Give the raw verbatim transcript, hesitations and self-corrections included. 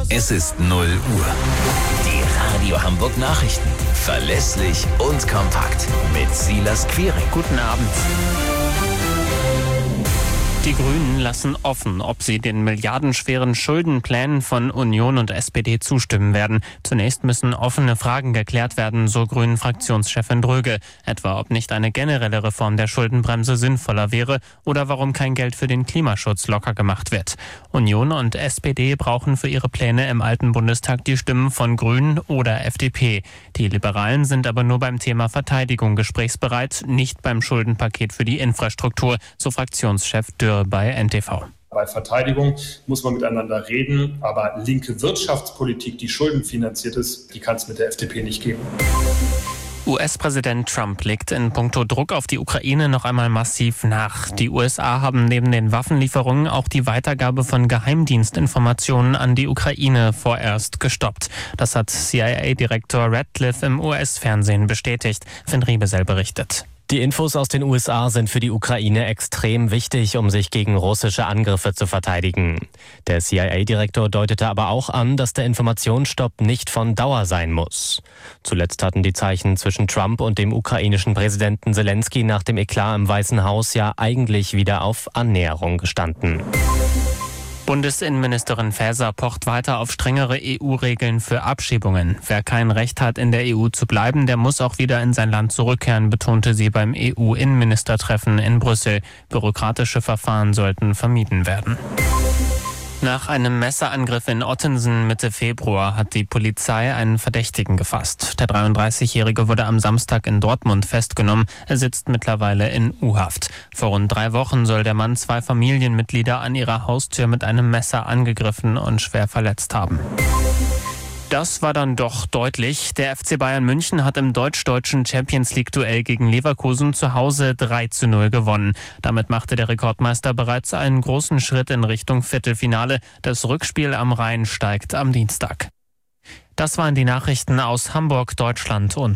Es ist null Uhr. Die Radio Hamburg Nachrichten. Verlässlich und kompakt. Mit Silas Quiring. Guten Abend. Die Grünen lassen offen, ob sie den milliardenschweren Schuldenplänen von Union und S P D zustimmen werden. Zunächst müssen offene Fragen geklärt werden, so Grünen-Fraktionschefin Dröge. Etwa, ob nicht eine generelle Reform der Schuldenbremse sinnvoller wäre oder warum kein Geld für den Klimaschutz locker gemacht wird. Union und S P D brauchen für ihre Pläne im alten Bundestag die Stimmen von Grünen oder F D P. Die Liberalen sind aber nur beim Thema Verteidigung gesprächsbereit, nicht beim Schuldenpaket für die Infrastruktur, so Fraktionschef Dürr bei N T V. Bei Verteidigung muss man miteinander reden, aber linke Wirtschaftspolitik, die schuldenfinanziert ist, die kann es mit der F D P nicht geben. U S-Präsident Trump legt in puncto Druck auf die Ukraine noch einmal massiv nach. Die U S A haben neben den Waffenlieferungen auch die Weitergabe von Geheimdienstinformationen an die Ukraine vorerst gestoppt. Das hat C I A-Direktor Radcliffe im U S-Fernsehen bestätigt. Finn Riebesell berichtet. Die Infos aus den U S A sind für die Ukraine extrem wichtig, um sich gegen russische Angriffe zu verteidigen. Der C I A-Direktor deutete aber auch an, dass der Informationsstopp nicht von Dauer sein muss. Zuletzt hatten die Zeichen zwischen Trump und dem ukrainischen Präsidenten Zelensky nach dem Eklat im Weißen Haus ja eigentlich wieder auf Annäherung gestanden. Bundesinnenministerin Faeser pocht weiter auf strengere E U-Regeln für Abschiebungen. Wer kein Recht hat, in der E U zu bleiben, der muss auch wieder in sein Land zurückkehren, betonte sie beim E U-Innenministertreffen in Brüssel. Bürokratische Verfahren sollten vermieden werden. Nach einem Messerangriff in Ottensen Mitte Februar hat die Polizei einen Verdächtigen gefasst. Der dreiunddreißigjährige wurde am Samstag in Dortmund festgenommen. Er sitzt mittlerweile in U-Haft. Vor rund drei Wochen soll der Mann zwei Familienmitglieder an ihrer Haustür mit einem Messer angegriffen und schwer verletzt haben. Das war dann doch deutlich. Der F C Bayern München hat im deutsch-deutschen Champions-League-Duell gegen Leverkusen zu Hause drei zu null gewonnen. Damit machte der Rekordmeister bereits einen großen Schritt in Richtung Viertelfinale. Das Rückspiel am Rhein steigt am Dienstag. Das waren die Nachrichten aus Hamburg, Deutschland und